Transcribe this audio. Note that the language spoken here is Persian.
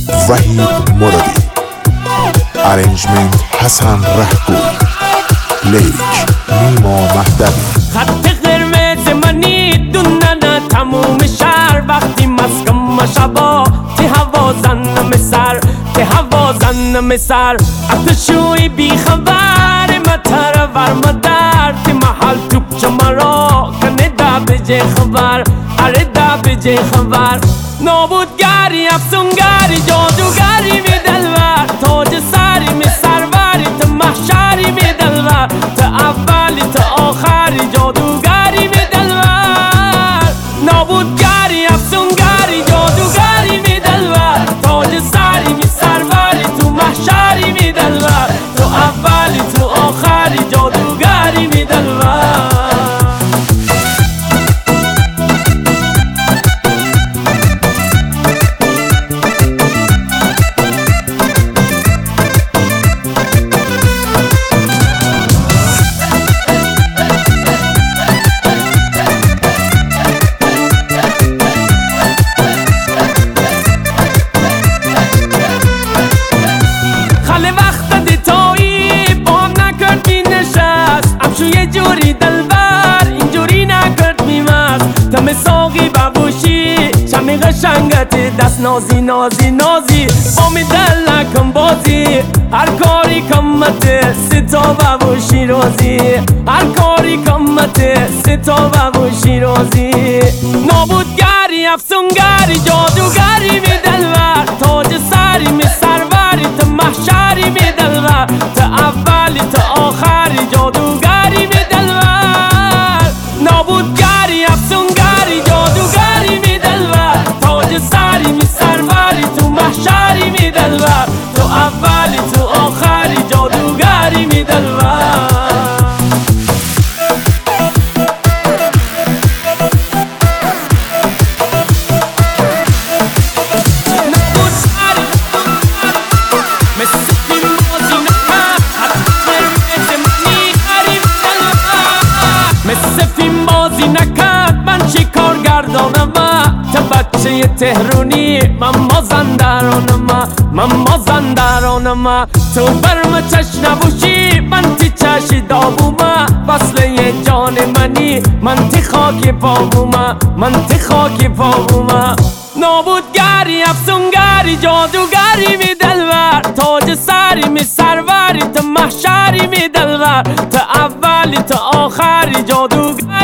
وحید مرادی، ارنجمنت حسن رهگو، لیک نیما مهدوی. خط قرمز منی دونن تموم شهر وقتی مسکم شبا تی هوا زنم سر تی هوا زنم سر اتشوی بی خبر متر ور مدر تی محل توپ چمرا کنه دا بجه خبر اره دا بجه خبر نابودگری افسونگری جادوگری می دلور تاج سری می سروری تا محشری می دلور تا اولی تا آخری جادوگری می دلور نابودگری افسونگری جادوگری می دلور تاج سری می سروری تو محشری می دلور تو اولی تو آخری جادوگری می دلور. یه جوری دلبر اینجوری نکرد میمست تم ساقی ببوشی شمی قشنگت دست نازی نازی نازی با می دل نکن بازی هر کاری کمت ستا ببوشی روزی هر کاری کمت ستا ببوشی روزی نابودگری افسونگری جادوگری می دلبر تاج سری می سروری تا محشری می دلبر تا اولی تا آخری جادوگری می دلبر نابودگری افسونگری جادوگری می دلبر تاج سری می سروری تو محشری می دلبر تو اولی تو آخری جادوگری می دلبر. تا بچه تهرونی من مازندرانم تو برم چش نبوشی من تی چشی دابوما وصله جان منی من تی خاکی پاموما من تی خاکی پاموما نابودگری افسونگری جادوگری می دلور تاج سری می سروری تا محشری می دلور تا اولی تا آخری جادوگری